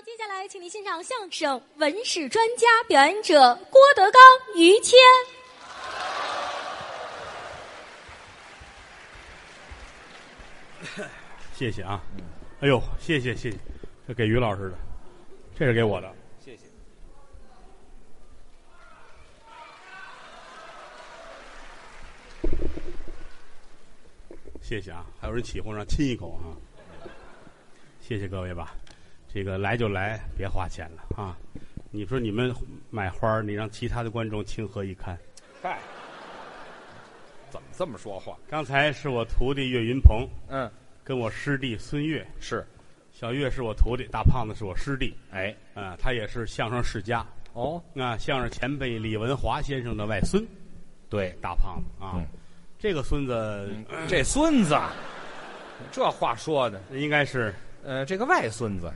接下来请您欣赏相声文史专家，表演者郭德纲、于谦。 谢谢啊，哎呦，谢谢，这给于老师的，这是给我的， 谢谢。 谢谢啊，还有人起哄让亲一口啊，谢谢各位吧。这个来就来，别花钱了啊！你说你们买花，你让其他的观众情何以堪？ 嗨，怎么这么说话？ 刚才是我徒弟岳云鹏，跟我师弟孙越， 是， 小岳是我徒弟，大胖子是我师弟， 哎， 他也是相声世家哦， 相声前辈李文华先生的外孙， 对， 大胖子啊，这个孙子， 这孙子，这话说的应该是。 这个外孙子，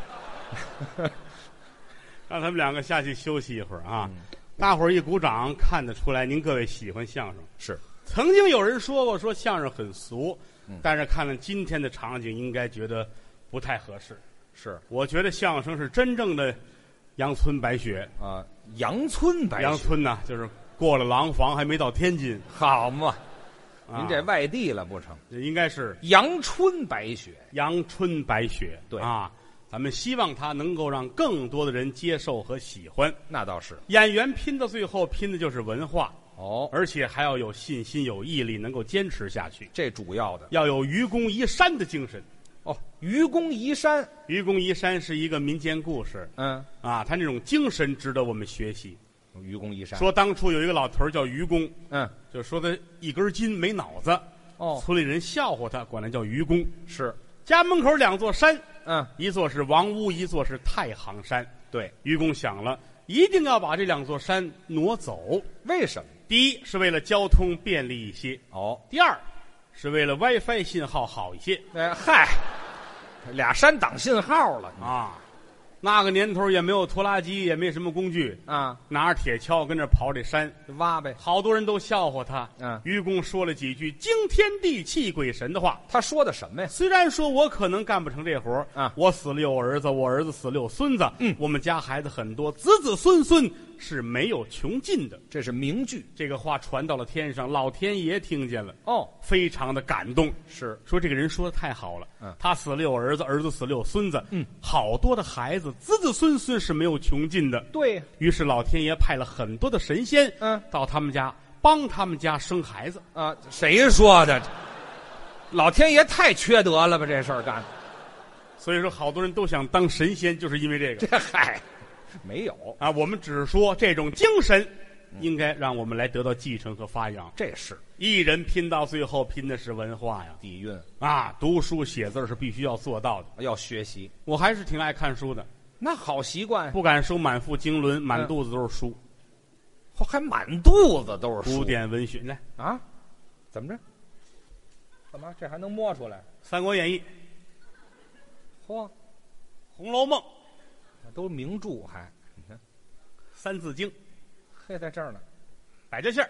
让他们两个下去休息一会儿啊！大伙儿一鼓掌，看得出来您各位喜欢相声。 是， 曾经有人说过，说相声很俗，但是看了今天的场景，应该觉得不太合适。 是， 我觉得相声是真正的阳春白雪啊，阳春白雪， 阳春呐，就是过了廊坊还没到天津， 好嘛。您这外地了不成？ 应该是阳春白雪， 阳春白雪。 对啊，咱们希望它能够让更多的人接受和喜欢。 那倒是， 演员拼到最后，拼的就是文化哦， 而且还要有信心、有毅力，能够坚持下去。 这主要的要有愚公移山的精神。 哦，愚公移山， 愚公移山是一个民间故事。他那种精神值得我们学习。 愚公移山说当初有一个老头叫愚公， 就说他一根筋没脑子，村里人笑话他，管他叫愚公。 是， 家门口两座山，一座是王屋，一座是太行山。 对， 愚公想了，一定要把这两座山挪走。 为什么？ 第一是为了交通便利一些，第二是为了 WiFi 信号好一些。 嗨，俩山挡信号了啊。那个年头也没有拖拉机，也没什么工具啊， 拿着铁锹跟着跑这山挖呗。 好多人都笑话他。愚公说了几句惊天地泣鬼神的话。 他说的什么呀？ 虽然说我可能干不成这活我死了有儿子，我儿子死了有孙子，我们家孩子很多，子子孙孙是没有穷尽的。 这是名句。 这个话传到了天上，老天爷听见了，非常的感动。 是， 说这个人说的太好了。他死了有儿子，儿子死了有孙子，好多的孩子子子孙孙是没有穷尽的。 对， 于是老天爷派了很多的神仙，到他们家帮他们家生孩子。 谁说的？老天爷太缺德了吧，这事儿干的。 所以说，好多人都想当神仙，就是因为这个。 这嗨，没有啊，我们只是说这种精神，应该让我们来得到继承和发扬。 这是一人拼到最后，拼的是文化呀， 底蕴啊，读书写字是必须要做到的， 要学习。 我还是挺爱看书的， 那好习惯， 不敢说满腹经纶，满肚子都是书， 还满肚子都是书。 古典文学来啊？怎么着？干嘛？这还能摸出来？《 三国演义》， 嚯，《 红楼梦》， 都名著，还你看，《 三字经》， 嘿，在这儿呢， 百家姓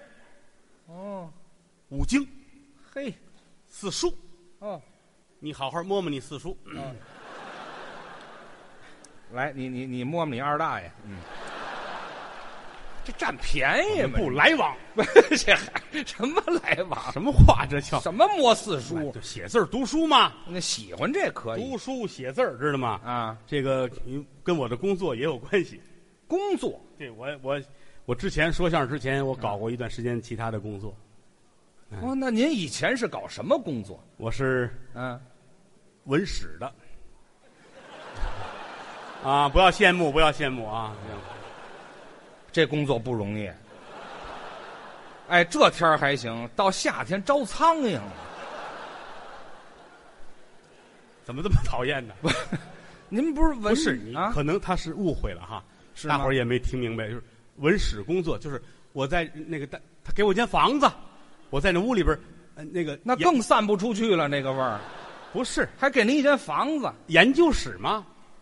五经， 嘿， 四书，你好好摸摸你四书。 来，你摸摸你二大爷，这占便宜嘛？ 不来往， 这还什么来往？ 什么话这叫？ 什么摸四书？ 就写字读书嘛。 那喜欢这可以。 读书写字知道吗？ 啊， 这个跟我的工作也有关系。 工作？ 对，我之前说相声之前，我搞过一段时间其他的工作。 那您以前是搞什么工作？ 我是文史的。啊，不要羡慕，不要羡慕啊！ 这工作不容易。哎，这天还行，到夏天招苍蝇了。 怎么这么讨厌呢？ 您不是文？ 不是你，可能他是误会了哈。 是大伙儿也没听明白，就是文史工作，就是我在那个他给我间房子，我在那屋里边， 那更散不出去了，那个味儿。 不是， 还给您一间房子， 研究室吗？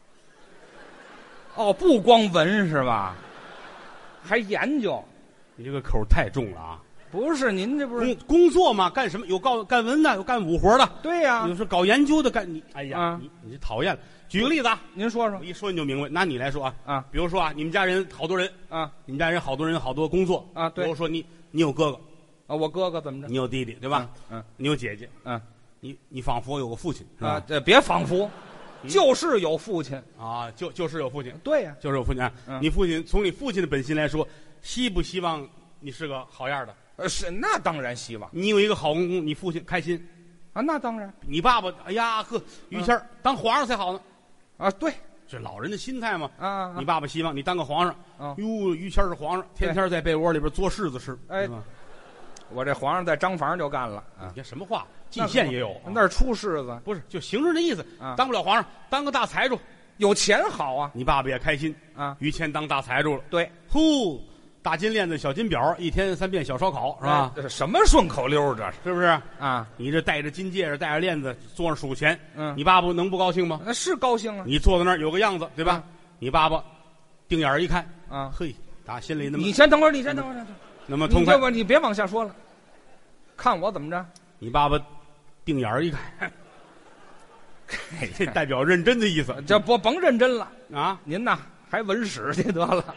不光文是吧？还研究？ 你这个口太重了啊！ 不是，您这不是工作吗？干什么？有干文的，有干武活的。 对呀， 有时候搞研究的干你。哎呀，你这讨厌了！ 举个例子啊， 您说说我一说你就明白。拿你来说啊， 啊， 比如说啊，你们家人好多人啊你们家人好多人好多工作啊，对比如说你有哥哥啊，我哥哥怎么着？ 你有弟弟对吧？ 嗯， 你有姐姐， 嗯你仿佛有个父亲是吧？ 啊，这别仿佛，就是有父亲。 啊，就是有父亲， 对呀， 就是有父亲啊。你父亲从你父亲的本心来说，希不希望你是个好样的？ 是那当然希望你有一个好公公，你父亲开心。 啊，那当然你爸爸，哎呀呵，于谦当皇上才好呢， 啊，对这老人的心态嘛。 啊， 你爸爸希望你当个皇上， 啊哟，于谦是皇上，天天在被窝里边嘬柿子吃， 哎是吧我这皇上在张房就干了啊你，看什么话？蓟县也有， 那儿出世子， 不是就形容这意思啊， 当不了皇上，当个大财主， 有钱好啊你爸爸也开心。 啊， 于谦当大财主了， 对， 呼，大金链子、小金表，一天3遍小烧烤，是吧？ 这是什么顺口溜这是是不是？ 啊？ 你这戴着金戒指，戴着链子，坐那数钱， 嗯你爸爸能不高兴吗？ 那是高兴啊你坐在那儿有个样子，对吧？你爸爸定眼儿一看， 啊！ 嘿，打心里那么你先等会儿，你先等会儿， 那么痛快。 你别往下说了，看我怎么着？ 你爸爸定眼儿一看，这代表认真的意思这不甭认真了， 啊！ 您呐还文史去得了，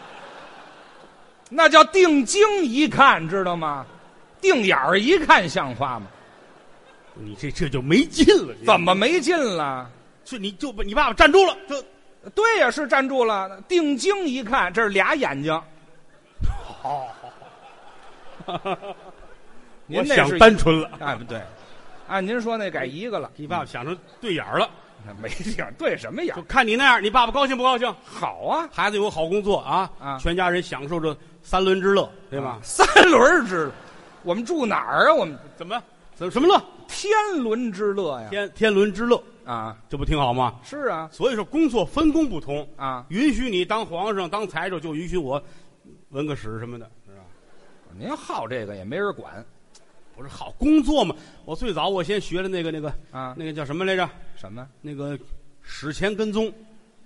那叫定睛一看，知道吗？定眼儿一看像话吗？ 你这就没劲了， 怎么没劲了？ 是你就把你爸爸站住了，这对呀，是站住了。定睛一看，这是俩眼睛。 好， 您我想那是单纯了。 哎，不对，按您说那改一个了， 你爸爸想成对眼儿了， 没地儿对什么眼就？看你那样，你爸爸高兴不高兴？ 好啊， 孩子有个好工作啊， 啊全家人享受着3轮之乐，对吧？ 三轮之乐，我们住哪儿啊？我们怎么什么乐？ 天伦之乐呀！ 天伦之乐， 啊， 这不挺好吗？ 是啊， 所以说工作分工不同啊， 允许你当皇上当财主，就允许我文个史什么的，是吧？ 您好这个也没人管不是好工作嘛？我最早我先学的那个啊。 那个叫什么来着？ 什么？ 那个史前跟踪，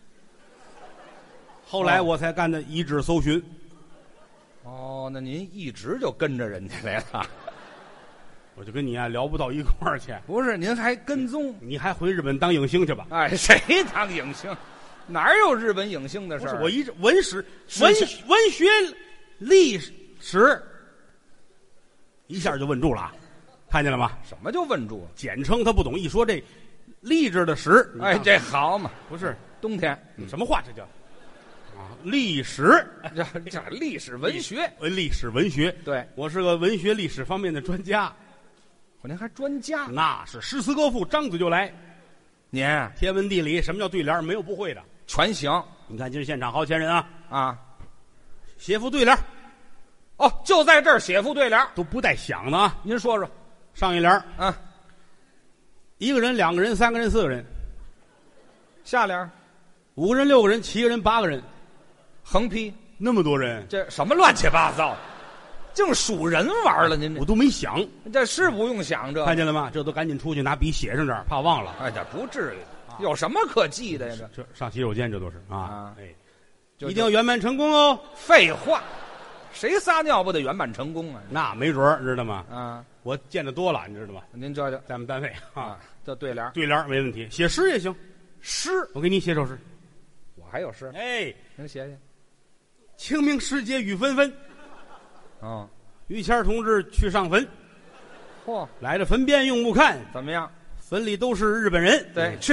后来我才干的遗址搜寻。 哦，那您一直就跟着人家来了？ 我就跟你啊聊不到一块儿去。 不是，您还跟踪？ 你还回日本当影星去吧？ 哎，谁当影星？哪有日本影星的事儿？ 不是我一直文史是文学历史，一下就问住了啊，看见了吗？ 什么就问住了？ 简称他不懂，一说这励志的史， 哎，这好嘛， 不是冬天什么话，这叫啊历史， 这历史文学。 历史文学。 对， 我是个文学历史方面的专家， 您还专家？ 那是诗词歌赋张嘴就来， 您天文地理什么叫对联，没有不会的。 全行你看今儿现场好钱人啊， 啊！ 写副对联哦，就在这儿写副对联， 都不带想的啊。 您说说上一联啊。 一个人、2个人、3个人、4个人， 下联 5个人、6个人、7个人、8个人， 横批， 那么多人， 这什么乱七八糟，净数人玩了。您我都没想， 这是不用想这， 看见了吗？这都赶紧出去拿笔写上这儿，怕忘了。 哎，这不至于，有什么可记的呀？ 这上洗手间这都是啊啊， 哎， 这一定要圆满成功哦。 废话，谁撒尿不得圆满成功啊？ 那没准儿知道吗？ 啊， 我见得多了，你知道吗？ 您这就在我们单位啊， 啊，这对联对联没问题，写诗也行。 诗， 我给你写首诗。 我还有诗， 哎， 您写写。 清明时节雨纷纷， 哦， 于谦同志去上坟， 嚯， 来了坟边用木看， 怎么样？ 坟里都是日本人。 对，去，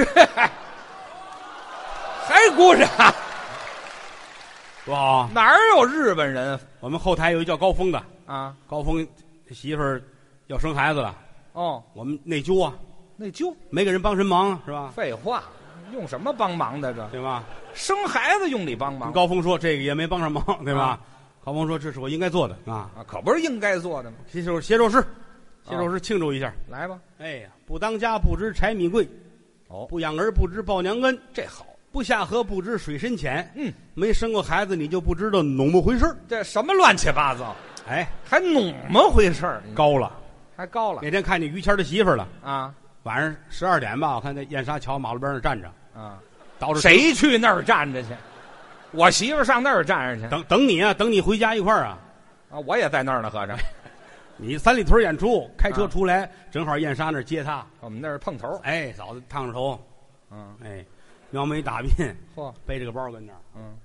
还鼓掌？ 多好啊！ 哪儿有日本人我们后台有一叫高峰的， 啊？ 高峰媳妇儿要生孩子了， 哦， 我们内疚啊， 内疚。 没给人帮什么忙啊，是吧？ 废话，用什么帮忙的这？ 对吧？ 生孩子用你帮忙高峰说这个也没帮上忙，对吧？ 啊高峰说这是我应该做的啊。 啊，可不是应该做的吗？ 写首诗，写首诗庆祝一下。 来吧。 哎呀，不当家不知柴米贵， 哦， 不养儿不知报娘恩， 这好。 不下河不知水深浅。 嗯， 没生过孩子你就不知道弄么回事儿。 这什么乱七八糟？ 哎， 还弄么回事儿？ 高了。 还高了那天看见于谦的媳妇儿了， 啊晚上12点吧，我看在燕莎桥马路边上站着， 啊！ 倒着谁去那儿站着去？我媳妇上那儿站着去等你啊，等你回家一块儿啊。 啊！我也在那儿呢，合着你三里屯演出，开车出来，正好燕莎那儿接他。 我们那儿碰头。 哎，嫂子烫着头， 嗯， 哎， 描眉大鬓， 嚯， 背着个包跟那儿。 嗯，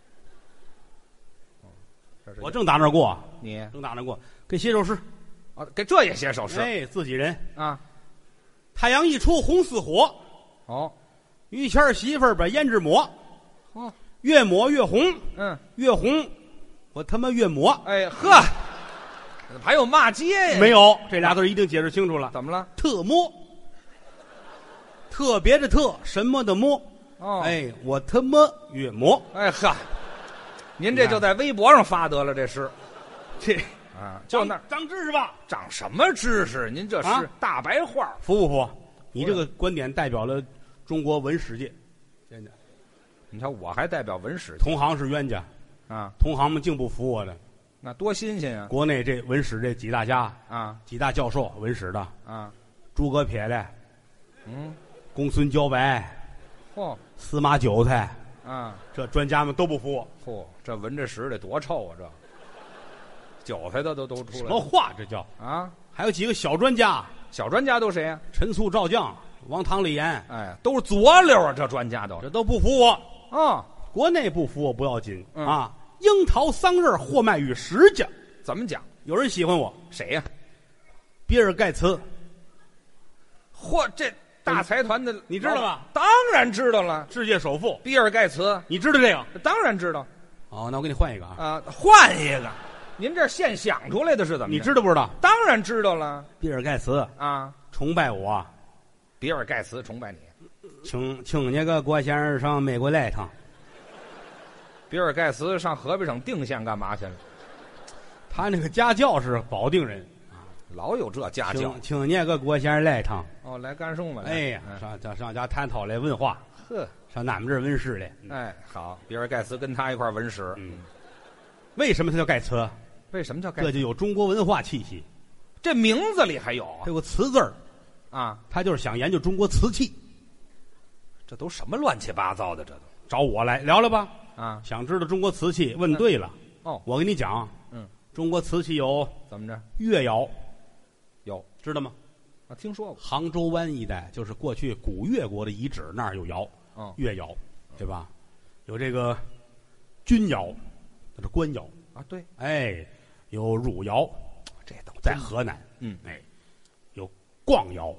这是我正打那儿过， 你正打那儿过，给写首诗。 啊，给这也写首诗哎，自己人。 啊？ 太阳一出红似火， 哦， 于谦儿媳妇儿把胭脂抹， 哦， 越抹越红， 嗯， 越红，我他妈越抹。 哎呵，还有骂街呀？ 没有，这俩字一定解释清楚了。 怎么了？ 特摸，特别的特，什么的摸。 哦， 哎，我他妈越摸。 哎呵，您这就在微博上发得了这诗这啊？就那儿长知识吧？ 长什么知识？您这是啊大白话。 服不服？你这个观点代表了中国文史界，真的。 你瞧，我还代表文史同行是冤家， 啊， 同行们竟不服我的。 那多新鲜啊！ 国内这文史这几大家、 啊几大教授，文史的啊， 诸葛撇的、 嗯， 公孙茭白、 嚯司马韭菜， 啊， 这专家们都不服我。 嚯，这闻着屎得多臭啊！这韭菜的都出什来了么话？这叫？ 啊！ 还有几个小专家， 小专家都谁呀、 陈粟、赵将、王唐、李严， 哎，都是左溜啊！这专家都这都不服我。 啊， 国内不服我不要紧、 嗯啊，樱桃桑葚货卖与十家， 怎么讲？ 有人喜欢我。 谁呀、 比尔盖茨， 嚯，这大财团的你知道吧？ 当然知道了， 世界首富， 比尔盖茨， 你知道这个？ 当然知道哦，那我给你换一个啊。 啊。换一个，您这现想出来的是怎么着？ 你知道不知道？ 当然知道了比尔盖茨啊。 崇拜我， 比尔盖茨崇拜你， 请那个郭先生上美国来一趟。 比尔盖茨上河北省定县干嘛去了？ 他那个家教是保定人， 老有这家教请那个郭先生来一趟。 哦，来干什么？ 哎呀，上家探讨来文化， 呵， 上俺们这儿文史来。 哎，好，比尔盖茨跟他一块儿文史。 为什么他叫盖茨？ 为什么叫盖茨？ 这就有中国文化气息。 这名字里还有还有个瓷字儿， 啊？ 他就是想研究中国瓷器， 这都什么乱七八糟的？这都找我来聊聊吧。 啊？ 想知道中国瓷器，问对了。 哦， 我跟你讲，中国瓷器有怎么着？ 越窑， 有知道吗？ 啊，听说过。 杭州湾一带就是过去古越国的遗址，那儿有窑，越窑，对吧？有这个钧窑，那是官窑啊，对， 哎，有汝窑， 这都在河南， 哎， 有逛窑，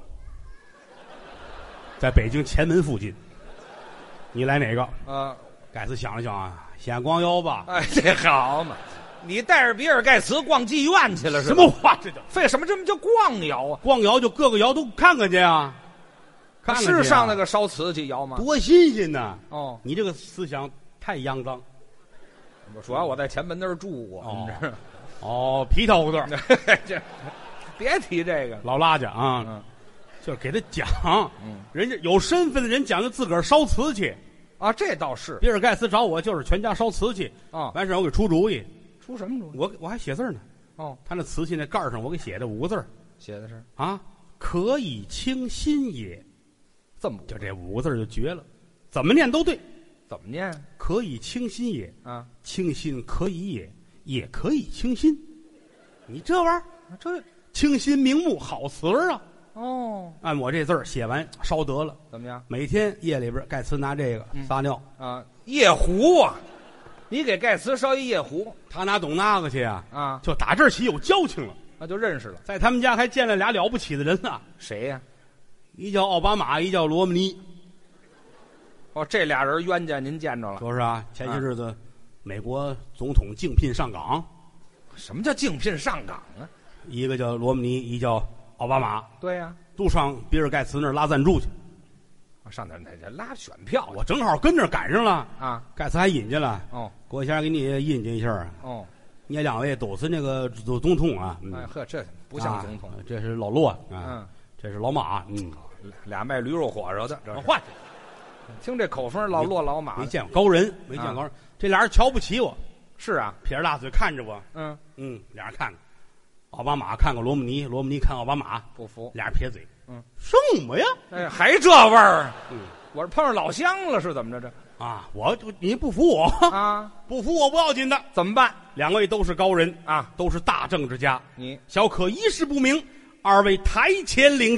在北京前门附近。你来哪个？盖茨想了想啊，先逛窑吧。 哎，这好嘛！你带着比尔盖茨逛妓院去了是什吧？ 么话？这叫费什么这么叫逛窑啊？ 逛窑就各个窑都看看去啊，看看去啊是上那个烧瓷器窑吗？ 多新鲜呐！ 哦， 你这个思想太肮脏。 主要我在前门那儿住过。 哦，皮条胡同， 这别提这个老拉家啊，就是给他讲，人家有身份的人讲究自个儿烧瓷器啊，这倒是。 比尔盖茨找我就是全家烧瓷器啊， 完事我给出主意， 出什么主意？ 我还写字呢。 哦， 他那瓷器那盖上我给写的5个字， 写的是啊，可以清心也。 这么就这5个字就绝了，怎么念都对。 怎么念？ 可以清心也啊， 清心可以也，也可以清心。你这玩意儿， 这清心明目，好词儿啊！ 哦， 按我这字儿写完烧得了， 怎么样？ 每天夜里边盖茨拿这个撒尿啊，夜壶啊，你给盖茨烧一夜壶， 他哪懂那个去啊？ 啊， 就打这儿起有交情了， 那就认识了。 在他们家还见了俩了不起的人啊！ 谁呀？ 一叫奥巴马，一叫罗姆尼。 哦，这俩人冤家您见着了？ 说是啊，前些日子美国总统竞聘上岗。 什么叫竞聘上岗啊？ 一个叫罗姆尼，一叫奥巴马。 对呀， 都上比尔盖茨那儿拉赞助去。 上那拉选票， 我正好跟那儿赶上了啊！ 盖茨还引进了。 哦， 郭先生给你引进一下。 哦， 你2位都是那个总统啊。 哎呵，这不像总统。 这是老骆啊，这是老马。 俩卖驴肉火烧的。这换， 听这口风，老骆老马。 没见过高人，没见过高人。这俩人瞧不起我。 是啊， 撇着大嘴看着我。俩人看看，奥巴马看看罗姆尼，罗姆尼看奥巴马，不服，俩人撇嘴。什么呀？ 哎，还这味儿？我是碰上老乡了，是怎么着？这啊，你不服我啊？ 不服我不要紧的， 怎么办 ？2位都是高人啊， 都是大政治家。 你小可一事不明，2位台前领教。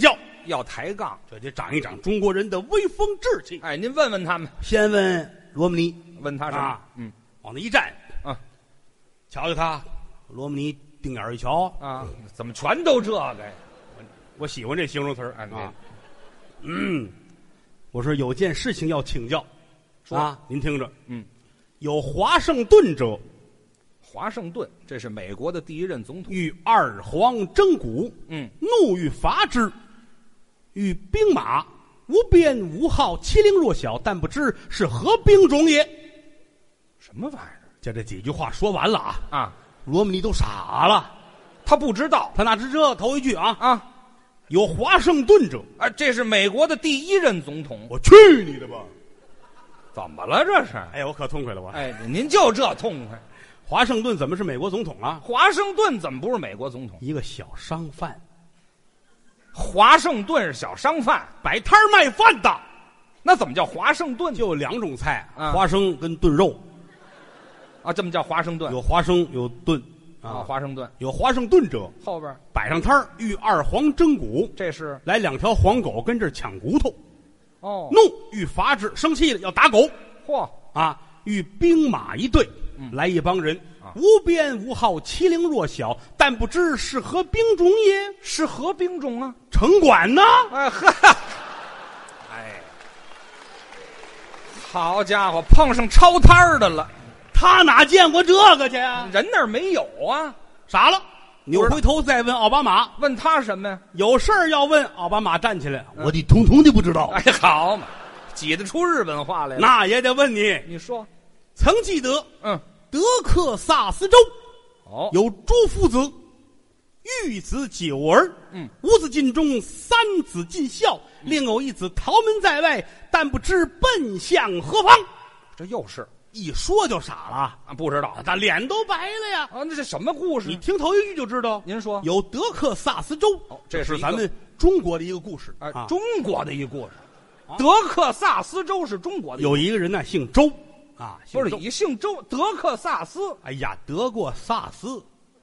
要抬杠。 这得长一长中国人的威风志气。 哎，您问问他们， 先问罗姆尼， 问他什么？ 啊，往那一站， 啊， 瞧瞧他，罗姆尼定眼一瞧， 啊，怎么全都这个呀？ 我喜欢这形容词儿啊， 啊。我说有件事情要请教，啊，您听着，有华盛顿者， 华盛顿，这是美国的第一任总统， 与二皇争古，怒欲伐之，与兵马无边无号，欺凌弱小，但不知是何兵种也。 什么玩意儿？ 就这几句话说完了啊！ 啊， 罗姆尼都傻了， 他不知道， 他哪知这头一句啊？ 啊， 有华盛顿者， 啊，这是美国的第一任总统。 我去你的吧！ 怎么了这是？ 哎呀，我可痛快了我。 哎，您就这痛快。 华盛顿怎么是美国总统啊？ 华盛顿怎么不是美国总统？ 一个小商贩， 华盛顿是小商贩， 摆摊卖饭的。 那怎么叫华盛顿？ 就两种菜， 啊花生跟炖肉。 啊，这么叫华盛顿？ 有花生有炖啊，华盛顿有华盛顿者， 后边摆上摊儿，与二黄争骨， 这是来两条黄狗跟这儿抢骨头， 哦， 怒欲伐之，生气了要打狗嚯， 啊！与兵马一队，来一帮人，无边无号，欺凌弱小，但不知是何兵种也。 是何兵种啊？ 城管呢？ 哎呵，哎，好家伙，碰上抄摊儿的了， 他哪见过这个去啊？ 人那儿没有啊？ 傻了，扭回头再问奥巴马， 问他什么呀？ 有事儿要问。奥巴马站起来，我的统统的不知道。 哎，好嘛，挤得出日本话来了。 那也得问你， 你说， 曾记得德克萨斯州哦， 有朱夫子，育子9儿，五子进中，3子进校，另有一子逃门在外，但不知奔向何方。 这又是一说就傻了啊，不知道他脸都白了呀！ 啊，那这什么故事？ 你听头一句就知道。 您说有德克萨斯州， 这是咱们中国的一个故事啊，中国的一故事。德克萨斯州是中国的， 有一个人呢姓周啊， 不是以姓周，德克萨斯。 哎呀，得过萨斯，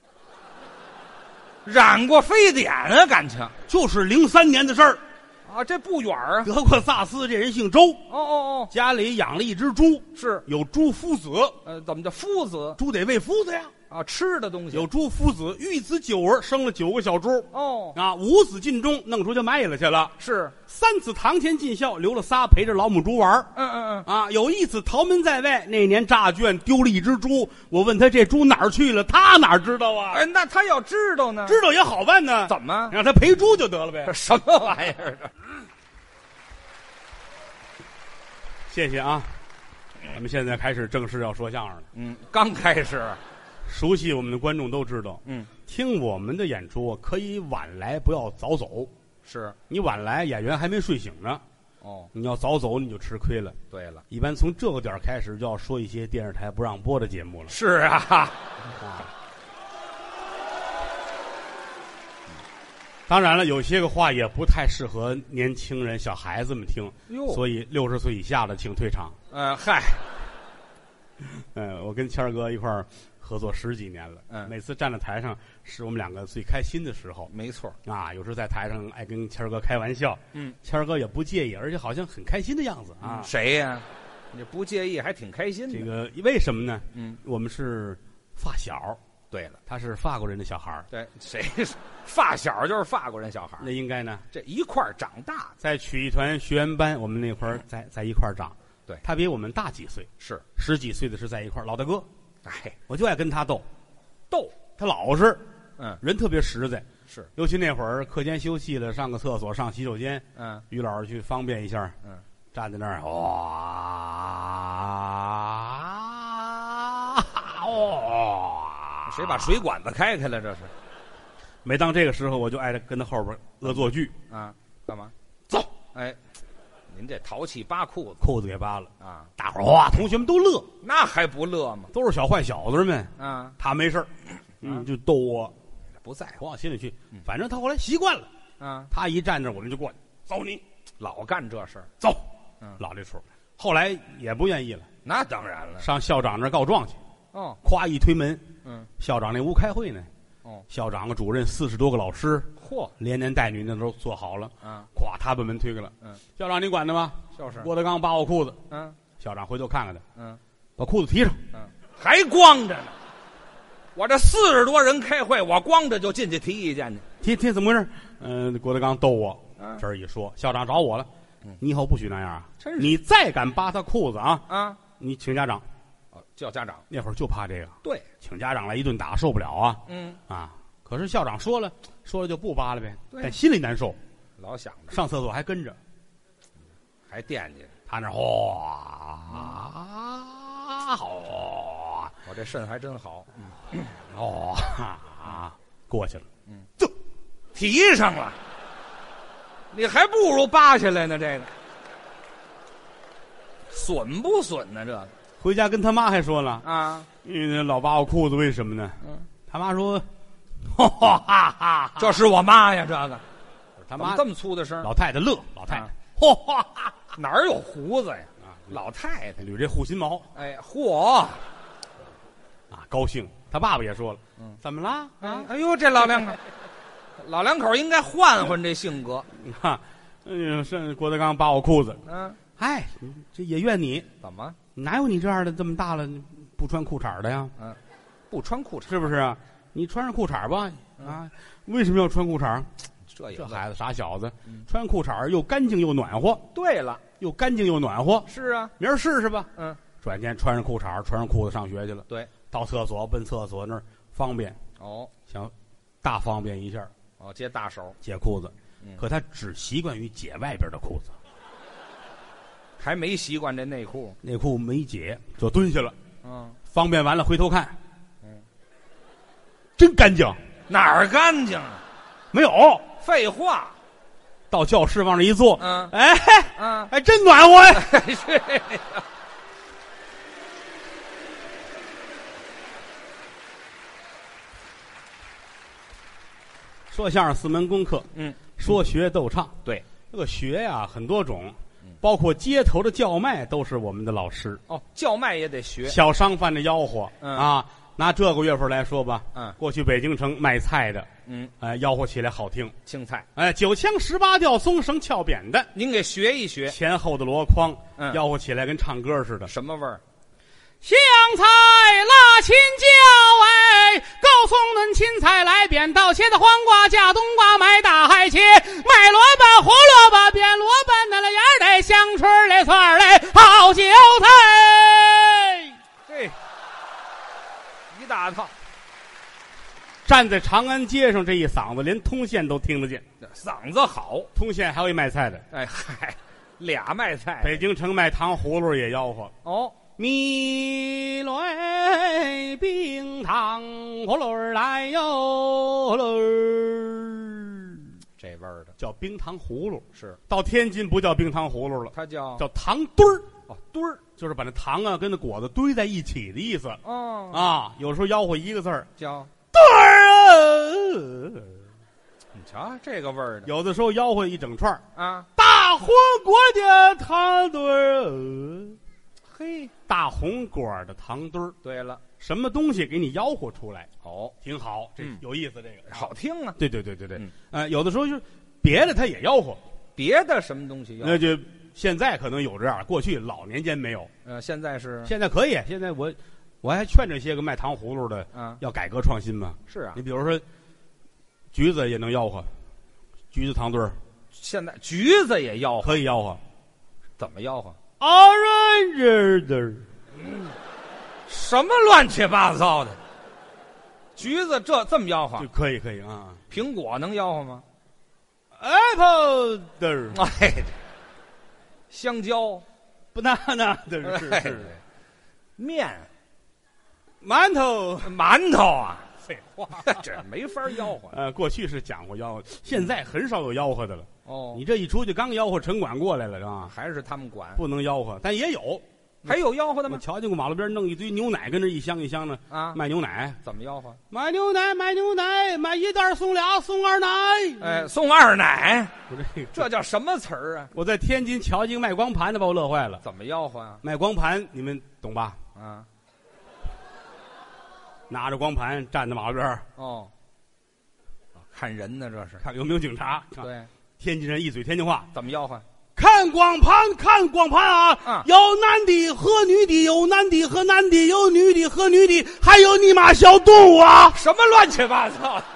染过非典啊，感情就是03年的事儿啊，这不远啊。 德克萨斯这人姓周， 哦， 家里养了一只猪， 是有猪夫子。 怎么叫夫子？ 猪得喂夫子呀。 啊，吃的东西。 有猪夫子，育子9儿，生了9个小猪。 哦， 啊，5子进中，弄出去卖了去了。 是 3子堂前进校，留了仨陪着老母猪玩。啊，有1子逃门在外，那年诈卷丢了一只猪。我问他这猪哪儿去了，他哪知道啊？ 哎，那他要知道呢？ 知道也好办呢。 怎么让他赔猪就得了呗？ 这什么玩意儿？ 谢谢啊！咱们现在开始正式要说相声了。 刚开始。 熟悉我们的观众都知道，听我们的演出可以晚来，不要早走。 是你晚来，演员还没睡醒呢。 哦， 你要早走，你就吃亏了。 对了， 一般从这个点开始就要说一些电视台不让播的节目了。 是啊。 当然了，有些个话也不太适合年轻人、小孩子们听，所以60岁以下的请退场。 嗨， 我跟谦儿哥一块儿合作10几年了，每次站在台上是我们两个最开心的时候。 没错啊，有时在台上爱跟谦儿哥开玩笑，谦儿哥也不介意，而且好像很开心的样子啊。 谁呀？你不介意还挺开心的。 这个为什么呢？我们是发小。 对了， 他是法国人的小孩儿。 对，谁是发小就是法国人小孩儿。 那应该呢， 这一块儿长大， 在曲艺团学员班，我们那会儿在一块儿长。 对， 他比我们大几岁， 是 10几岁的是在一块儿。老大哥， 哎， 我就爱跟他斗，他老实，人特别实在。 是， 尤其那会儿课间休息了，上个厕所，上洗手间，于老师去方便一下，站在那儿， 谁把水管子开了？这是。 每当这个时候，我就爱跟他后边恶作剧啊，干嘛？ 走！ 哎，您这淘气扒裤子， 裤子给扒了啊！ 大伙儿哇，同学们都乐， 那还不乐吗？ 都是小坏小子们啊， 他没事儿，就逗我， 不在乎， 不往心里去。反正他后来习惯了啊， 他一站那儿，我们就过去揍你， 老干这事儿， 走，老这出。后来也不愿意了， 那当然了， 上校长那儿告状去。 哦， 夸一推门，校长那屋开会呢， 哦， 校长、主任40多个老师， 嚯， 连男带女那都坐好了。 啊， 咵，他把门推开了。校长，你管的吗？ 就是。 郭德纲扒我裤子。校长回头看看他。把裤子提上。 还光着呢。我这40多人开会，我光着就进去提意见去。 提怎么回事？郭德纲逗我。这儿一说，校长找我了。你以后不许那样啊！ 真是。 你再敢扒他裤子啊！ 你请家长。 叫家长。 那会儿就怕这个。 对， 请家长来一顿打受不了啊。可是校长说了就不扒了呗。但心里难受， 老想着上厕所还跟着， 还惦记他那我这肾还真好。 过去了。 就提上了，你还不如扒下来呢。这个损不损呢？这个回家跟他妈还说了老扒我裤子，为什么呢？他妈说， 这是我妈呀，这个他妈这么粗的声。 老太太乐，老太太， 哪儿有胡子呀？老太太捋这护心毛。 哎，嚯！ 高兴。他爸爸也说了，怎么了？ 哎呦，这老两口应该换换这性格。 你看，是郭德纲扒我裤子。这也怨你。 怎么？ 哪有你这样的这么大了不穿裤衩的呀？ 不穿裤衩是不是啊？你穿上裤衩吧。为什么要穿裤衩？ 这孩子傻小子，穿裤衩又干净又暖和。 对了， 又干净又暖和。 是啊， 明儿试试吧。 转天穿上裤衩，穿上裤子上学去了。 对， 到厕所奔厕所那儿方便。想大方便一下。 接大手， 解裤子。可他只习惯于解外边的裤子， 还没习惯这内裤。 内裤没解就蹲下了。方便完了回头看。真干净。 哪儿干净啊？ 没有。 废话。 到教室往那一坐。 还真暖和呀。说相声4门功课。说学逗唱。 对， 这个学呀很多种，包括街头的叫卖都是我们的老师。 叫卖也得学。 小商贩的吆喝。拿这个月份来说吧。过去北京城卖菜的。吆喝起来好听。 青菜。 9腔18调，松绳翘扁担。 您给学一学。 前后的箩筐。吆喝起来跟唱歌似的。 什么味儿？ 香菜辣青椒高松嫩芹菜来扁豆，茄子黄瓜架冬瓜，买大海茄，卖萝卜胡萝卜变萝卜，那了芽儿香椿嘞蒜嘞好韭菜。 这一大套。 站在长安街上，这一嗓子连通县都听得见。 嗓子好。 通县还有一卖菜的。 俩卖菜。 北京城卖糖葫芦也吆喝。米来冰糖葫芦来哟喽， 这味儿的叫冰糖葫芦。 是。到天津不叫冰糖葫芦了， 它叫糖墩儿。 墩儿就是把那糖跟那果子堆在一起的意思。有时候吆喝一个字儿叫墩儿。 你瞧这个味儿的。 有的时候吆喝一整串大红果的糖墩儿。大红果的糖墩儿。 对了， 什么东西给你吆喝出来？挺好，这有意思，这个好听啊。 对。有的时候就是别的他也吆喝。 别的什么东西吆喝？ 那就现在可能有这样，过去老年间没有。 现在是。 现在可以，现在我还劝这些个卖糖葫芦的要改革创新嘛。 是啊。 你比如说橘子也能吆喝，橘子糖墩儿。 现在橘子也吆喝。 可以吆喝。 怎么吆喝 ？Orange。 什么乱七八糟的？橘子这么吆喝？ 可以啊。 苹果能吆喝吗 ？Apple 的。 香蕉 ，banana 的是。 面， 馒头啊！废话，这没法吆喝。 过去是讲过吆喝，现在很少有吆喝的了。你这一出去，刚吆喝城管过来了，是吧？ 还是他们管， 不能吆喝，但也有。 还有吆喝的吗？ 我瞧见过马路边弄一堆牛奶，跟这一箱一箱的卖牛奶。 怎么吆喝？ 买牛奶，买一袋送俩，送二奶。 送二奶，这叫什么词儿啊？ 我在天津瞧见卖光盘的，把我乐坏了。 怎么吆喝啊？ 卖光盘，你们懂吧？拿着光盘站在马路边看人呢，这是看有没有警察。 对， 天津人一嘴天津话， 怎么吆喝？ 看光盘，看光盘啊！ 嗯有男的和女的，有男的和男的，有女的和女的，还有你妈小动物啊！ 什么乱七八糟的？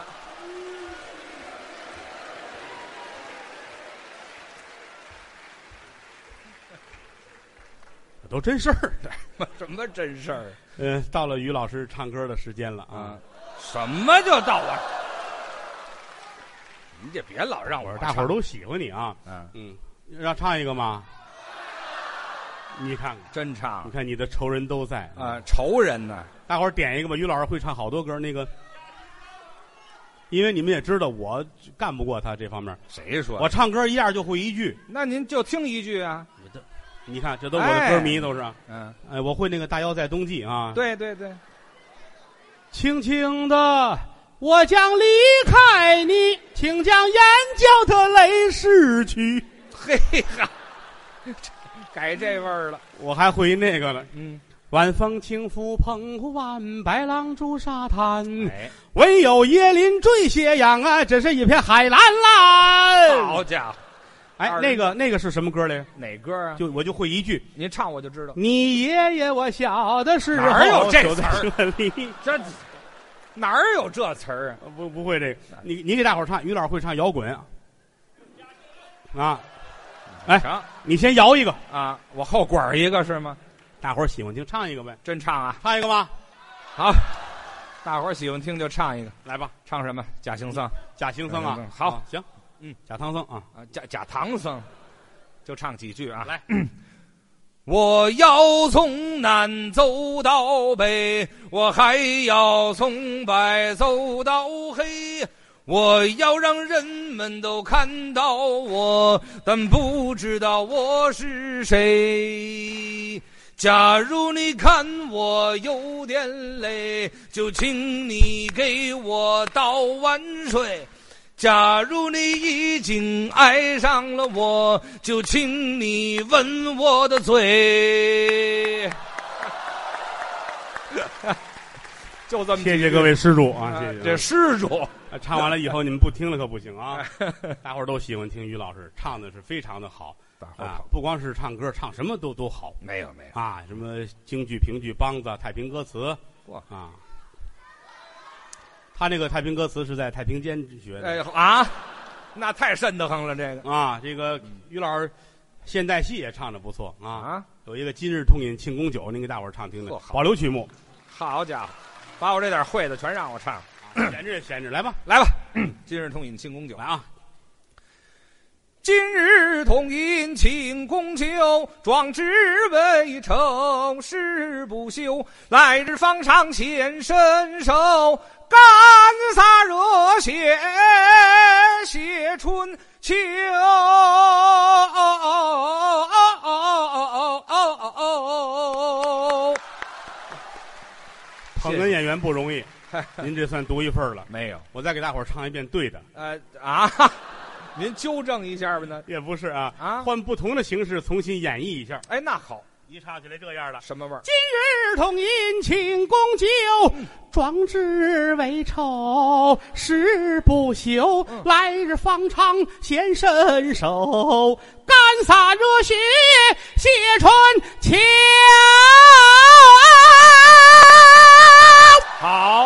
都真事儿。 什么真事儿？ 到了于老师唱歌的时间了啊！ 什么就到我？你这别老让我大伙儿都喜欢你啊！让唱一个吗？你看看， 真唱！ 你看你的仇人都在啊，仇人呢？ 大伙儿点一个吧。于老师会唱好多歌，那个，因为你们也知道我干不过他这方面。 谁说？ 我唱歌一样就会一句。 那您就听一句啊！ 你看，这都我的歌迷都是。我会那个大腰在冬季啊。 对对对。 轻轻的，我将离开你，请将眼角的泪拭去。 嘿哈，改这味儿了。 我还会那个了。晚风轻拂澎湖湾，白浪逐沙滩。唯有椰林缀斜阳啊，这是一片海蓝蓝。 好家伙！ 那个是什么歌来？ 哪歌啊？ 我就会一句， 您唱我就知道。 你爷爷我小的时候哪有这词儿？ 这哪儿有这词儿啊？ 不会这个。你给大伙儿唱，于老师会唱摇滚啊。你先摇一个啊，我后管一个是吗？ 大伙儿喜欢听，唱一个呗。 真唱啊？ 唱一个吗？ 好，大伙儿喜欢听就唱一个， 来吧。 唱什么？假行僧。 假行僧啊， 好， 行。假唐僧啊， 假唐僧，就唱几句啊。 来， 我要从南走到北，我还要从白走到黑，我要让人们都看到我，但不知道我是谁。假如你看我有点累，就请你给我倒碗水。假如你已经爱上了我，就请你吻我的嘴。就这么， 谢谢各位施主啊！谢谢这施主。 唱完了以后你们不听了可不行啊！大伙儿都喜欢听于老师唱的是非常的好啊，不光是唱歌，唱什么都好。 没有啊，什么京剧、评剧、梆子、太平歌词啊。他那个太平歌词是在太平间学的。 那太瘆得慌了这个啊！这个于老师现代戏也唱得不错啊。有一个今日痛饮庆功酒，您给大伙儿唱听的保留曲目。 好家伙，把我这点会的全让我唱。 闲着，来吧。 今日痛饮庆功酒来啊！ 今日痛饮庆功酒，壮志未酬誓不休。来日方长显身手，干洒热血写春秋。 捧哏演员不容易，您这算独一份了。 没有， 我再给大伙儿唱一遍对的。 您纠正一下吧呢？ 也不是啊，换不同的形式重新演绎一下。 那好， 一唱起来这样了， 什么味儿？ 今日痛饮庆功酒，壮志未酬誓不休。来日方长显身手，干洒热血写春秋。 好。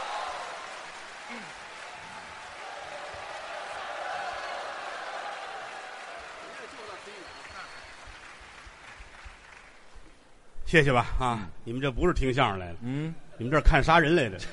谢谢吧啊！你们这不是听相声来的，你们这看杀人来的。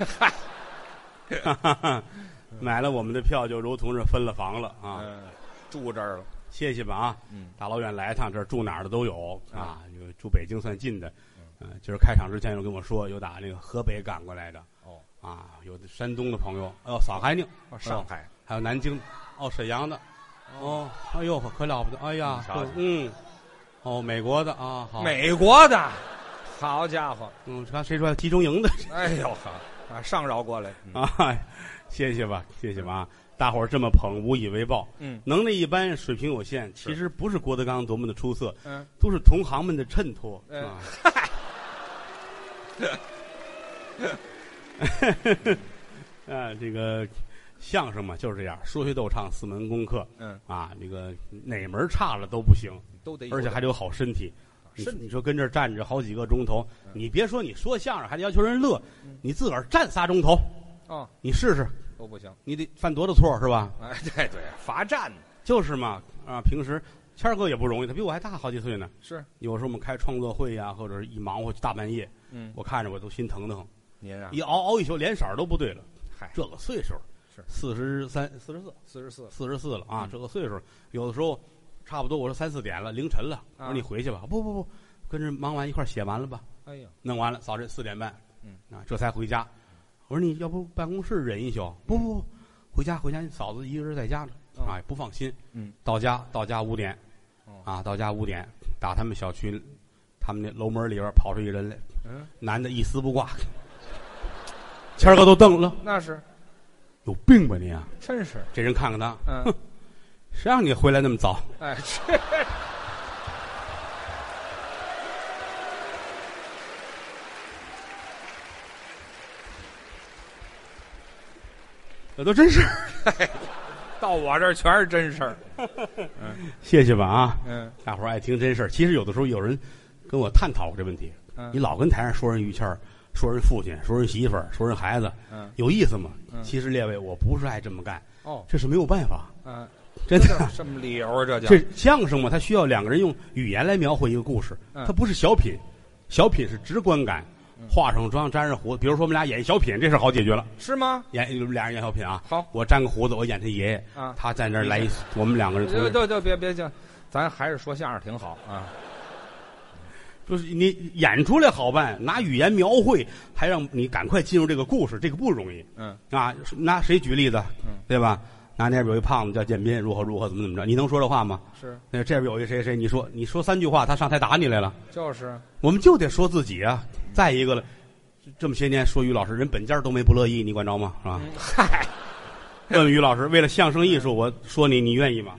买了我们的票就如同是分了房了啊！ 住这儿了， 谢谢吧啊！大老远来一趟，这儿住哪儿的都有啊！住北京算近的，今儿开场之前有跟我说，有打那个河北赶过来的有的山东的朋友，上海呢， 上海还有南京，沈阳的，哎呦可了不得，哎呀，美国的啊，好， 美国的，好家伙， 看谁说集中营的， 哎呦好，上饶过来谢谢吧，谢谢吧，大伙儿这么捧，无以为报。能力一般，水平有限，其实不是郭德纲多么的出色，都是同行们的衬托这个相声嘛就是这样，说学逗唱4门功课。那个哪门差了都不行， 都得， 而且还得有好身体。 身体你说跟这儿站着好几个钟头，你别说你说相声还得要求人乐，你自个儿站3钟头，你试试都不行， 你得犯多大错是吧？ 哎，对对，罚站就是嘛平时谦儿哥也不容易，他比我还大好几岁呢。 是， 有时候我们开创作会呀，或者是一忙活大半夜，我看着我都心疼得很。 您啊， 一熬一宿，脸色都不对了。 嗨， 这个岁数是 44了啊！这个岁数，有的时候差不多，我说3、4点了，凌晨了，我说你回去吧。不，跟着忙完一块写完了吧。 哎呀， 弄完了，早晨4点半，这才回家。我说你要不办公室忍一宿？不，回家，嫂子一个人在家了，不放心。到家5点，到家5点，打他们小区，他们那楼门里边跑出一人来，男的一丝不挂，谦儿哥都瞪了， 那是有病吧你啊！ 真是， 这人看看他，哼，谁让你回来那么早？ 哎， 这都真事儿， 到我这儿全是真事儿。 谢谢吧啊！ 大伙儿爱听真事儿。其实有的时候有人跟我探讨过这问题。你老跟台上说人于谦儿，说人父亲，说人媳妇儿，说人孩子，有意思吗？其实列位，我不是爱这么干。这是没有办法。真的， 什么理由啊？ 这相声嘛，它需要2个人用语言来描绘一个故事。它不是小品，小品是直观感。化上妆，粘上胡子，比如说我们俩演小品，这事好解决了， 是吗？ 俩人演小品啊。 好， 我粘个胡子，我演他爷爷他在那儿来我们2个人。 对，别讲，咱还是说相声挺好啊。 就是你演出来好办，拿语言描绘，还让你赶快进入这个故事，这个不容易。拿谁举例子？对吧？拿那边有一胖子叫建斌，如何怎么着？你能说这话吗？ 是。 那这边有一谁，你说3句话，他上台打你来了。 就是， 我们就得说自己啊。再一个了，这么些年说于老师，人本家都没不乐意，你管着吗？是吧？ 嗨， 问于老师，为了相声艺术，我说你愿意吗？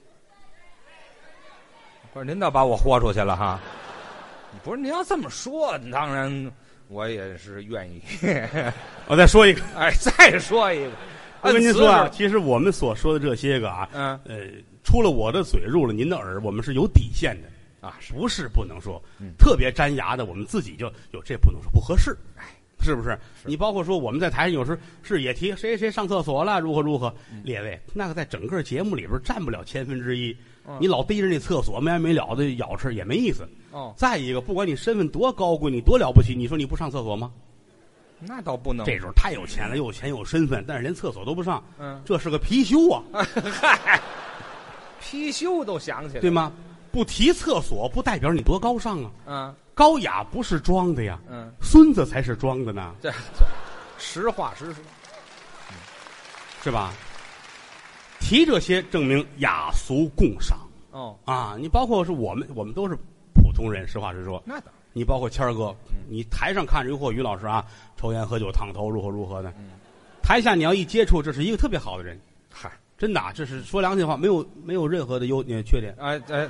不是，您倒把我豁出去了哈。不是，您要这么说，当然我也是愿意。 我再说一个， 再说一个。 我跟您说啊，其实我们所说的这些个啊，出了我的嘴，入了您的耳，我们是有底线的啊，不是不能说。特别粘牙的，我们自己就有这不能说，不合适。是不是？你包括说我们在台上有时是也提谁上厕所了，如何？列位，那个在整个节目里边占不了1/1000。你老逮着那厕所没完没了的咬吃也没意思。再一个，不管你身份多高贵，你多了不起，你说你不上厕所吗？ 那倒不能。 这种太有钱了，有钱有身份，但是连厕所都不上。这是个貔貅啊！ 嗨，貔貅都想起来， 对吗？不提厕所，不代表你多高尚啊！高雅不是装的呀，孙子才是装的呢。 这实话实说， 是吧？提这些证明雅俗共赏。你包括是我们都是普通人，实话实说。那当然。你包括谦儿哥，你台上看着于老师啊，抽烟喝酒烫头如何的，台下你要一接触，这是一个特别好的人。嗨，真的，这是说良心话，没有任何的缺点。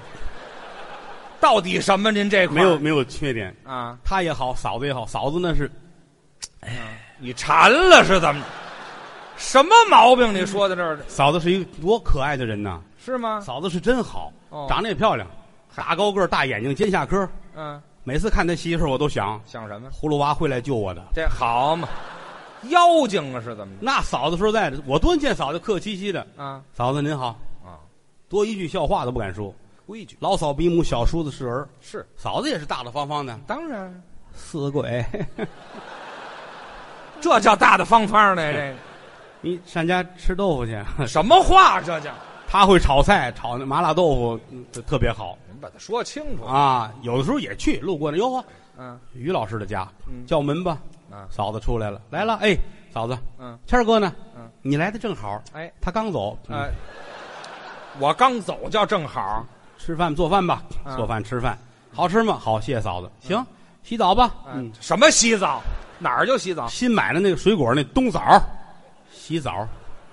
到底什么？您这块没有缺点啊？他也好，嫂子也好，嫂子那是， 你馋了是怎么？什么毛病？你说到这儿， 嫂子是一个多可爱的人呐， 是吗？ 嫂子是真好，长得也漂亮，大高个，大眼睛，尖下颏。每次看他媳妇儿，我都想什么？ 葫芦娃会来救我的， 这好嘛？妖精啊，是怎么着？ 那嫂子说实在的，我多见嫂子客气气的啊。嫂子您好啊，多一句笑话都不敢说。 规矩， 老嫂比母，小叔子是儿。 是， 嫂子也是大大方方的。 当然， 死鬼， 这叫大大方方的。这， 你上家吃豆腐去？ 什么话？这叫他会炒菜，炒那麻辣豆腐特别好。 您把它说清楚啊！有的时候也去路过那哟，于老师的家，叫门吧。嫂子出来了，来了。哎，嫂子，谦儿哥呢？你来的正好。哎，他刚走。 我刚走叫正好， 吃饭做饭吧，做饭吃饭，好吃吗？好，谢谢嫂子。行，洗澡吧。 什么洗澡？哪儿就洗澡？ 新买的那个水果那冬枣，洗澡。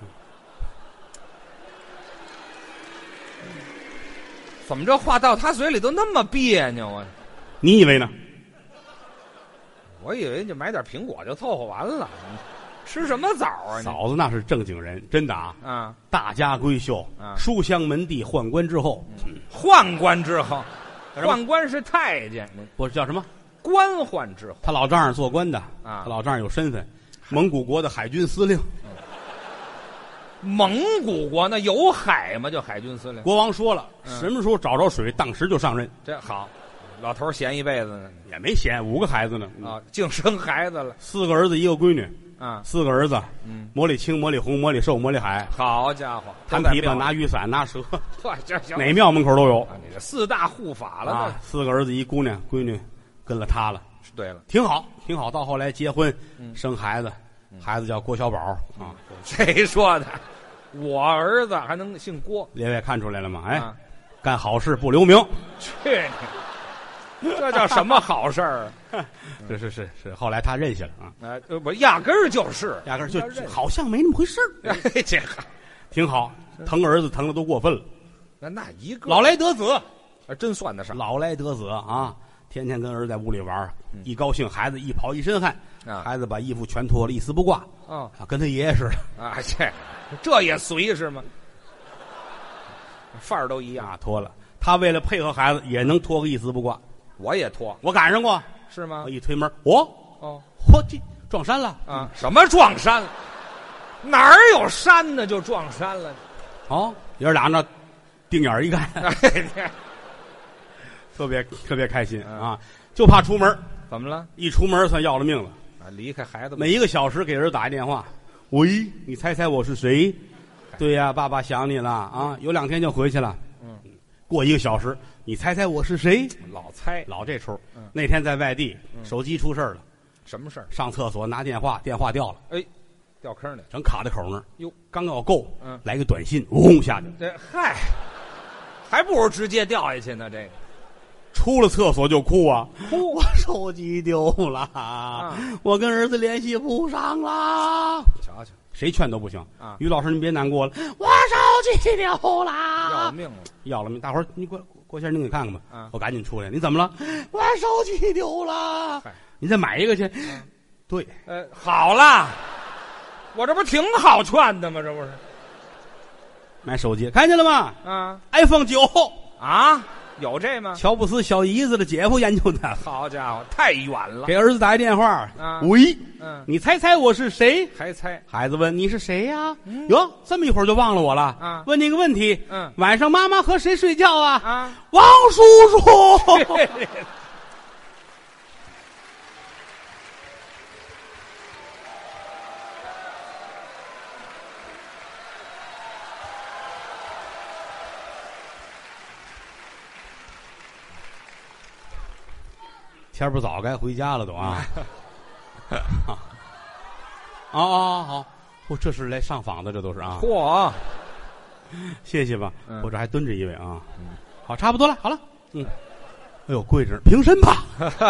怎么这话到他嘴里都那么别扭啊？ 你以为呢？ 我以为就买点苹果就凑合完了。 吃什么枣啊？ 嫂子那是正经人，真的啊！ 啊， 大家闺秀，书香门第，宦官之后， 宦官之后，宦官是太监， 不是叫什么？ 官宦之后。 他老丈人做官的啊， 他老丈人有身份，蒙古国的海军司令。 蒙古国那有海吗？就海军司令。 国王说了，什么时候找着水，当时就上任。 这好，老头闲一辈子呢， 也没闲，5个孩子呢啊，净生孩子了。 4个儿子1个闺女啊 ，4个儿子，魔力青、魔力红、魔力寿、魔力海。 好家伙， 弹琵琶、拿雨伞、拿蛇， 这行， 哪庙门口都有。 啊，你这4大护法了啊！4个儿子1姑娘，闺女跟了他了。 对了， 挺好，挺好。到后来结婚，生孩子，孩子叫郭小宝啊。 谁说的？我儿子还能姓郭？ 列位看出来了吗？哎，干好事不留名。 去你！这叫什么好事儿？ 是，后来他认下了啊。 我压根儿就是， 压根儿就好像没那么回事儿。 这挺好，疼儿子疼的都过分了。 那一个老来得子， 真算得上。 老来得子啊！天天跟儿子在屋里玩，一高兴，孩子一跑一身汗，孩子把衣服全脱了，一丝不挂。啊，跟他爷爷似的啊！这也随是吗？范儿都一样啊，脱了。他为了配合孩子，也能脱个一丝不挂。 我也脱， 我赶上过， 是吗？ 我一推门， 嚯， 这撞山了啊！什么撞山了？哪儿有山呢？就撞山了。 哦，爷儿俩那定眼一看，特别开心啊！就怕出门， 怎么了？ 一出门算要了命了啊！离开孩子， 每1个小时给儿子打一电话。喂，你猜猜我是谁？对呀，爸爸想你了啊！有2天就回去了。过1个小时，你猜猜我是谁？ 老猜， 老这出。那天在外地，手机出事了。 什么事儿？ 上厕所拿电话，电话掉了。 哎，掉坑里， 正卡在口那儿。 哟， 刚要够，来个短信，嗡下去。 这嗨，还不如直接掉下去呢。这个出了厕所就哭啊！ 哭， 我手机丢了，我跟儿子联系不上了。 瞧瞧， 谁劝都不行啊！ 于老师，您别难过了，我手机丢了， 要命了， 要了命！大伙儿，你过先生，您给看看吧。我赶紧出来，你怎么了？我手机丢了，你再买一个去。对， 好了，我这不挺好劝的吗？这不是买手机，看见了吗？iPhone 9 啊。有这吗？ 乔布斯小姨子的姐夫研究的。 好家伙，太远了！ 给儿子打一电话，喂，你猜猜我是谁？ 还猜？ 孩子问你是谁呀？哟，这么一会儿就忘了我了。问你个问题，晚上妈妈和谁睡觉啊？王叔叔。天不早，该回家了都啊！好，这是来上访的，这都是啊！ 嚯， 谢谢吧，我这还蹲着一位啊。好，差不多了，好了。哎呦，贵着平身吧，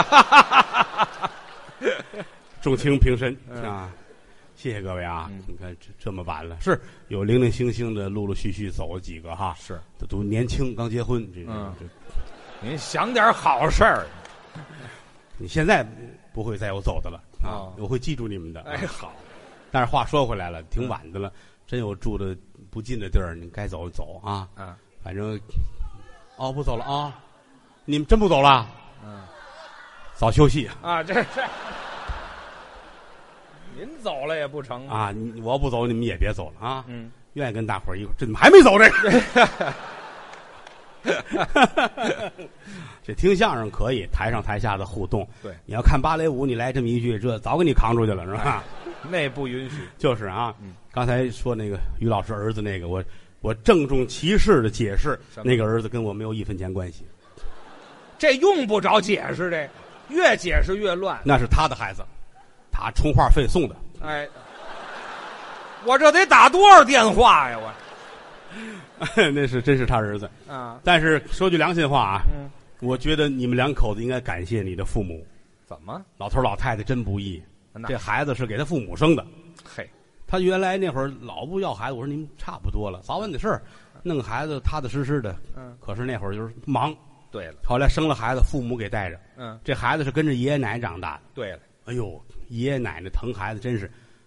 重情平身啊！谢谢各位啊！你看这么晚了，是有零零星星的，陆陆续续走了几个哈， 是都年轻，刚结婚。 您想点好事儿。 你现在不会再有走的了啊！我会记住你们的。 哎，好。 但是话说回来了，挺晚的了，真有住的不近的地儿，你该走走啊。反正，不走了啊！你们真不走了？早休息啊！这您走了也不成啊！我不走，你们也别走了啊！愿意跟大伙儿一块儿，这怎么还没走这个？这听相声可以，台上台下的互动。 对， 你要看芭蕾舞，你来这么一句，这早给你扛出去了，是吧？ 那不允许。 就是啊，刚才说那个于老师儿子那个，我郑重其事的解释，那个儿子跟我没有1分钱关系。 这用不着解释，这越解释越乱。 那是他的孩子，他充话费送的。 哎，我这得打多少电话呀？我。 那是真是他儿子啊！但是说句良心话啊，我觉得你们2口子应该感谢你的父母。 怎么？ 老头老太太真不易，这孩子是给他父母生的。 嘿， 他原来那会儿老不要孩子，我说你们差不多了，早晚的事儿，弄孩子踏踏实实的。可是那会儿就是忙。 对了， 后来生了孩子，父母给带着。这孩子是跟着爷爷奶奶长大的。 对了， 哎呦，爷爷奶奶疼孩子真是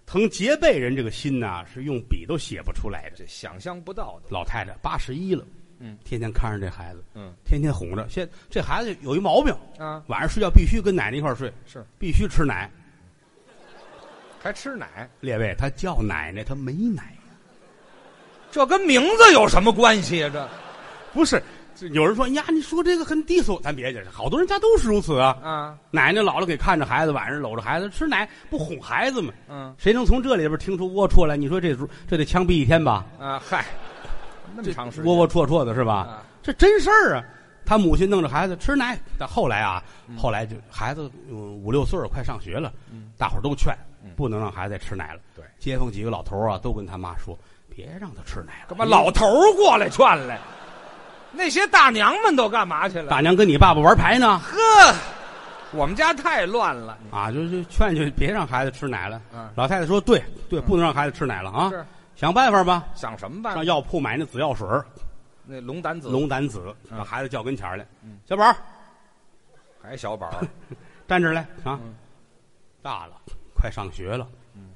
疼结背人这个心呐，是用笔都写不出来的。 这想象不到的。 老太太81了，天天看着这孩子，天天哄着。这孩子有一毛病啊， 晚上睡觉必须跟奶奶一块睡， 是必须吃奶， 还吃奶。 列位，他叫奶奶，他没奶， 这跟名字有什么关系啊？这不是。有人说呀，你说这个很低俗，咱别解释，好多人家都是如此啊。 啊， 奶奶姥姥给看着孩子，晚上搂着孩子吃奶，不哄孩子吗？谁能从这里边听出龌龊来？你说这得枪毙1天吧？啊， 嗨，那么长时间， 龌龊的是吧？这真事儿啊！他母亲弄着孩子吃奶，但后来啊，后来就孩子5、6岁快上学了，大伙儿都劝，不能让孩子再吃奶了。 对， 街坊几个老头啊，都跟他妈说，别让他吃奶了。 干嘛老头过来劝来？那些大娘们都干嘛去了？ 大娘跟你爸爸玩牌呢。 呵，我们家太乱了啊！就劝别让孩子吃奶了。老太太说对，不能让孩子吃奶了啊！ 是， 想办法吧。 想什么办法？ 上药铺买那紫药水， 那龙胆紫， 把孩子叫跟前来。小宝， 还小宝， 站这来啊！大了，快上学了。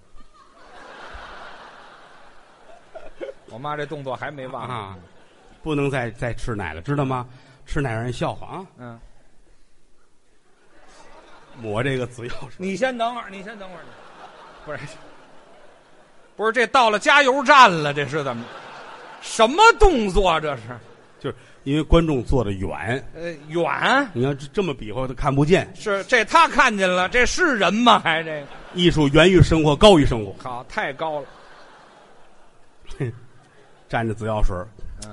我妈这动作还没忘啊。不能再吃奶了，知道吗？吃奶让人笑话啊！抹这个紫药水。 你先等会儿，不是，这到了加油站了，这是怎么？什么动作这是？ 就是因为观众坐得远， 远， 你要这么比划，他看不见。 是这他看见了，这是人吗？还这个艺术源于生活，高于生活。 好，太高了。 蘸着紫药水，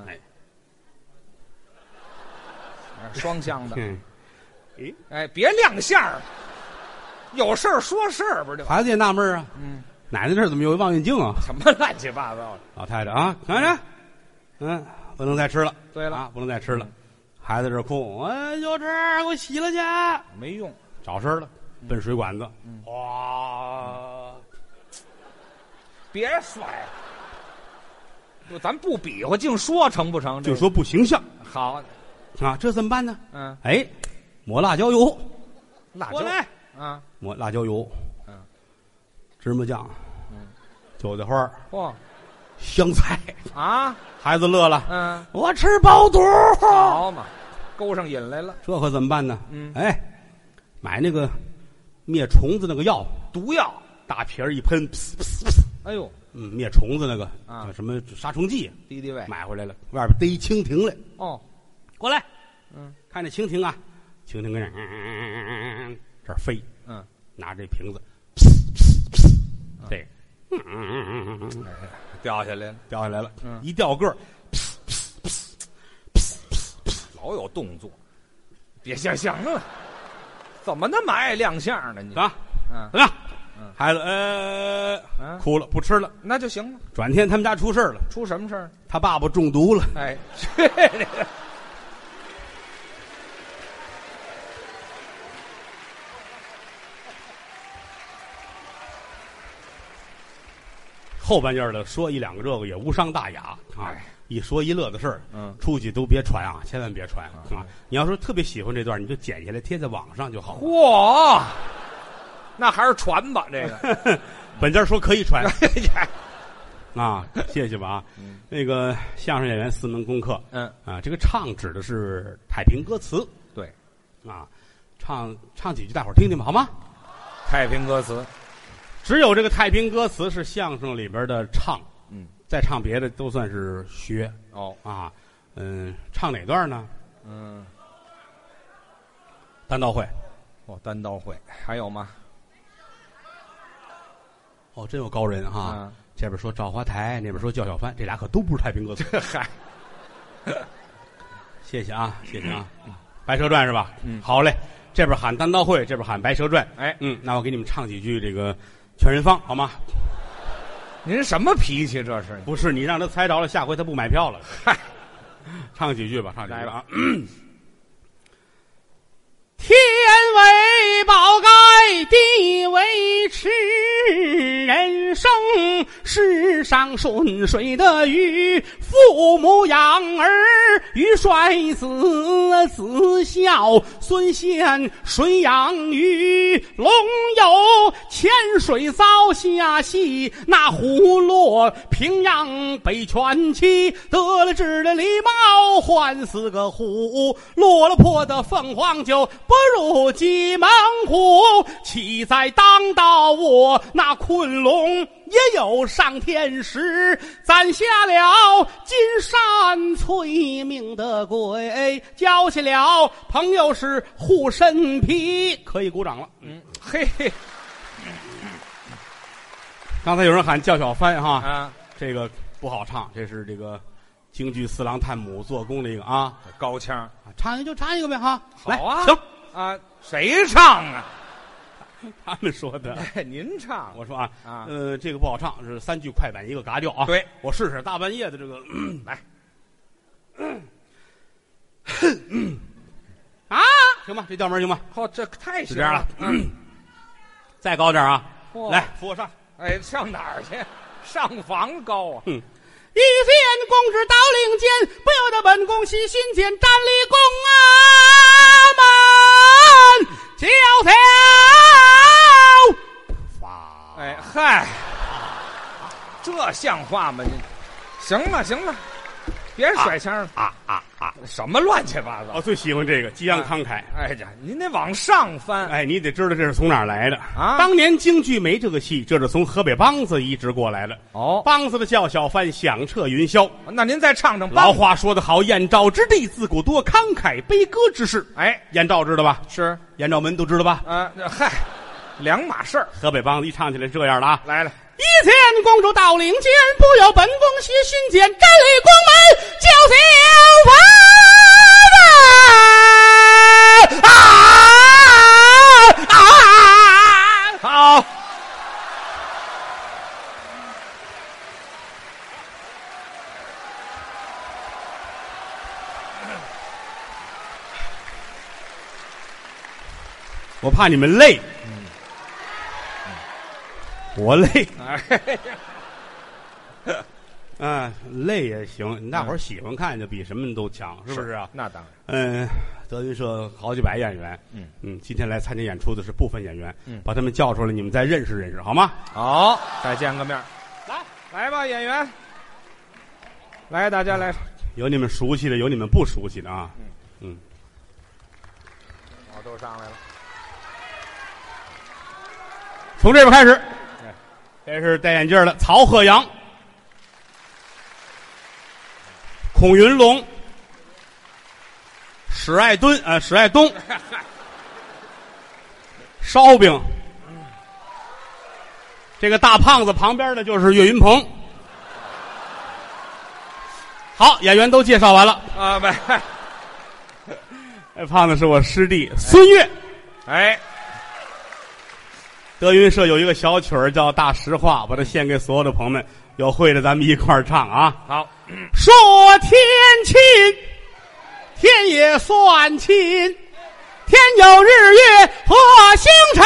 双向的，哎，别亮相了，有事儿说事儿，不是？ 孩子也纳闷啊，奶奶这儿怎么有望远镜啊？ 什么乱七八糟的？ 老太太啊，看着，不能再吃了。 对了， 不能再吃了。孩子这哭，小吃给我洗了去， 没用， 找事了，奔水管子，哇！ 别摔了，咱不比划，净说成不成？ 就说不形象。 好。 啊，这怎么办呢？抹辣椒油， 过来抹辣椒油，芝麻酱，韭菜花，香菜啊！ 孩子乐了，我吃饱肚， 好嘛，勾上瘾来了。 这可怎么办呢？买那个灭虫子那个药， 毒药， 大瓶一喷， 哎呦， 灭虫子那个什么杀虫剂， 敌敌畏， 买回来了，外边逮一蜻蜓来，过来，看这蜻蜓啊，蜻蜓跟这儿飞，拿这瓶子，这掉下来了， 一掉个儿， 老有动作，别行了，怎么那么爱亮相呢？你啊，怎么样？孩子哭了，不吃了， 那就行了。 转天他们家出事了， 出什么事儿？ 他爸爸中毒了。 哎， 后半截的说1、2个这个也无伤大雅啊，一说一乐的事儿，出去都别传啊，千万别传啊！你要说特别喜欢这段，你就剪下来贴在网上就好。 嚯，那还是传吧，这个本家说可以传啊，谢谢吧啊。那个相声演员4门功课，这个唱指的是太平歌词， 对， 啊，唱几句大伙儿听听吧，好吗？ 太平歌词。 只有这个太平歌词是相声里边的唱，再唱别的都算是学唱哪段呢？单刀会， 单刀会还有吗？ 真有高人哈！这边说赵华台，那边说叫小帆，这俩可都不是太平歌词。 嗨， 谢谢啊，谢谢啊，白蛇传是吧？好嘞，这边喊单刀会，这边喊白蛇传。那我给你们唱几句这个。全人方好吗？ 您什么脾气这是？ 不是你让他猜着了，下回他不买票了。嗨，唱几句吧，唱几句啊！ 天为宝盖，地为池，人生世上顺水的鱼，父母养儿鱼帅子，子孝孙贤水养鱼。龙游浅水遭下戏，那虎落平阳北泉起。得了志的狸猫换4个虎，落了魄的凤凰就不如鸡猛虎。骑在当道我那昆仑也有上天使，攒下了金山催命的鬼，交下了朋友是护身皮，可以鼓掌了。 嘿嘿， 刚才有人喊叫小帆哈， 啊， 这个不好唱，这是这个京剧四郎探母做工的一个啊， 高腔， 唱一个就唱一个呗哈。 好啊， 来行啊，谁唱啊？ 他们说的。 哎，您唱， 我说啊， 啊这个不好唱，是3句快板一个嘎调啊。 对， 我试试大半夜的这个，来，啊，行吧，这调门行吧？ 好，这太就这样了。 嗯， 再高点啊！ 嚯来，扶我上。 哎，上哪儿去？上房高啊！ 一见公之到令间，不由得本宫喜心间，站立宫门教条发。 哎嗨，这像话吗？行了行了，别甩腔了什么乱七八糟！ 我最喜欢这个激昂慷慨。 哎呀，您得往上翻。 哎，你得知道这是从哪儿来的啊当年京剧没这个戏，这是从河北梆子移植过来的。 哦， 梆子的叫小帆，响彻云霄。 那您再唱唱老话说得好，燕赵之地自古多慷慨悲歌之事。 哎， 燕赵知道吧？ 是燕赵门都知道吧？ 嗨，两码事儿。 河北梆子一唱起来这样的啊。 来了， 一见公主到领间，不由本宫喜心间，站立宫门叫小帆好。 我怕你们累，我累，累也行。大伙儿喜欢看就比什么都强，是不是啊？ 那当然。 德云社好几百演员，今天来参加演出的是部分演员，把他们叫出来，你们再认识认识，好吗？ 好，再见个面。来吧，演员，来，大家来。 有你们熟悉的，有你们不熟悉的啊。 我都上来了。 从这边开始，这是戴眼镜的曹鹤阳、孔云龙、史爱东、烧饼。这个大胖子旁边的就是岳云鹏。好，演员都介绍完了啊，没。 胖子是我师弟孙越。 哎， 德云社有一个小曲儿叫《大实话》，把它献给所有的朋友们，有会的咱们一块儿唱啊。 好， 说天亲，天也算亲，天有日月和星辰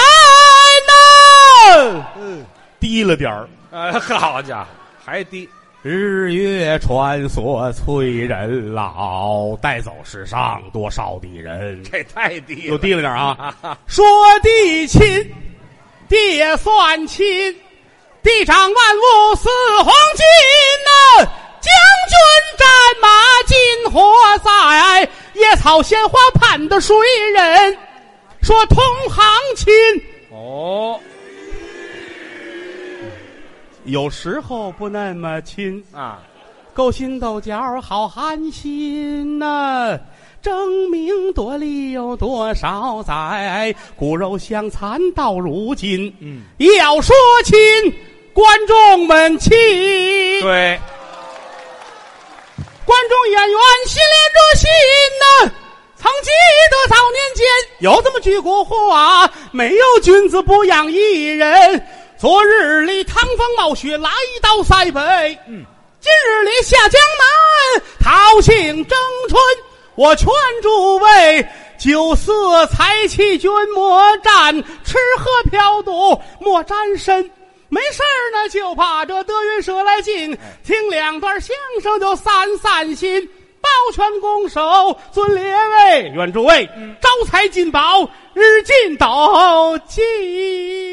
呐。低了点儿， 好家伙，还低。 日月穿梭催人老，带走世上多少的人。 这太低了， 又低了点啊！说地亲，地也算亲，地长万物似黄金呐。将军战马金火在，野草鲜花盼的水人。说同行亲哦， 有时候不那么亲啊， 勾心斗角好寒心呐。争名夺利有多少载，骨肉相残到如今。要说亲，观众们亲。 对， 观众演员心连着心呐。曾记得早年间有这么句古话，没有君子不养艺人。昨日里趟风冒雪来到塞北，今日里下江南讨庆征春。我劝诸位，酒色财气君莫沾，吃喝嫖赌莫沾身。 没事儿呢，就把这德云社来进，听两段相声就散散心。保全拱手，尊列位，愿诸位招财进宝，日进斗金。